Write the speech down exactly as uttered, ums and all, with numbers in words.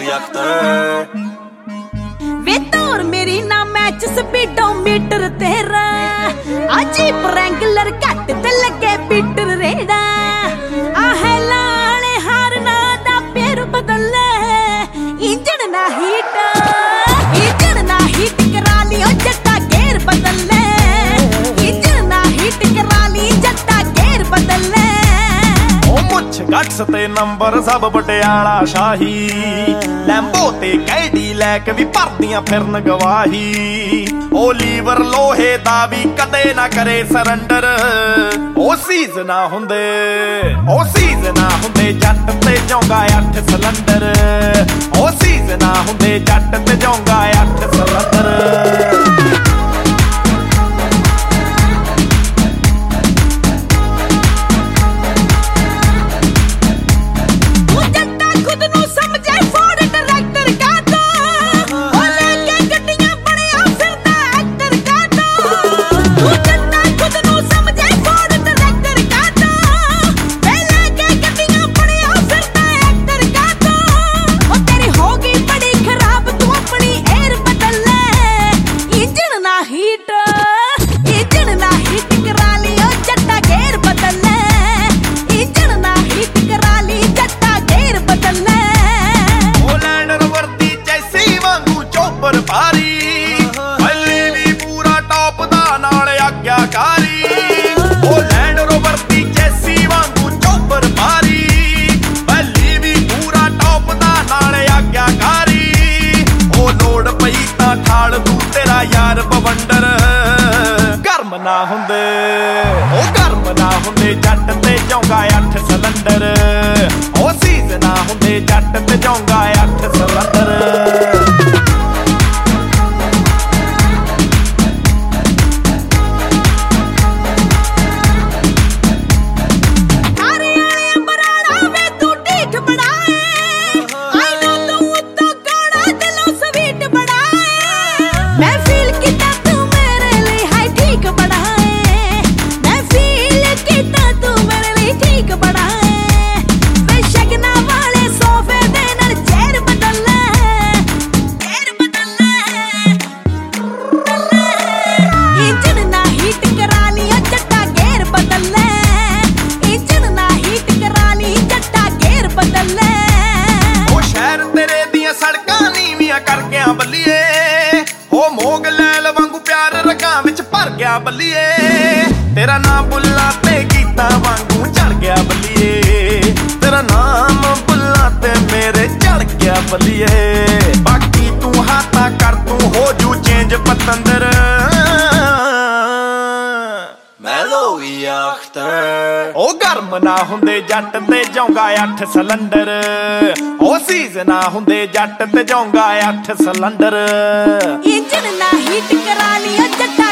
वे तोर मेरी ना मैच स्पीडोमीटर तेरा अजीब रैंगलर घट ते लगे पीटर रेड़ा आहे लाने हारना दा पेर बदले इंजन ना हीट इंजन ना हीट करा लियो जट्टा गेर बदले इंजन ना हीट करा ली जट्टा गेर बदले मुछ गट्स ते नंबर सब पटियाला शाही लैंबो ते कैडी लैक भी भरदियां फिरन गवाही ओ लीवर लोहे दा भी कदे ना करे सरंडर ओ सीज ना हुंदे ओ सीज ना हुंदे जट ते जौंगा अठ सिलेंडर ओ सीज ना हुंदे जट ते जौंगा अठ सिलेंडर ना हुंदे ओ गर्म ना हुंदे जट ते जौंगा अठ सिलेंडर ओ सीज ना हुंदे जट ते जौंगा अठ सिलेंडर बल्लिए तेरा नाम बुल्ला ते गीता वांगू चढ़ गया बल्लिए तेरा नाम बुल्ला ते मेरे चढ़ गया बल्लिए बाकी तू हाथा कर तू हो जू चेंज पतंदर ओ गर्म ना हुंदे जट ते जौंगा अठ सिलेंडर ओ सीज ना हुंदे जट ते जौंगा अठ सिलेंडर इंजन ना हीट करा लिया जट्टा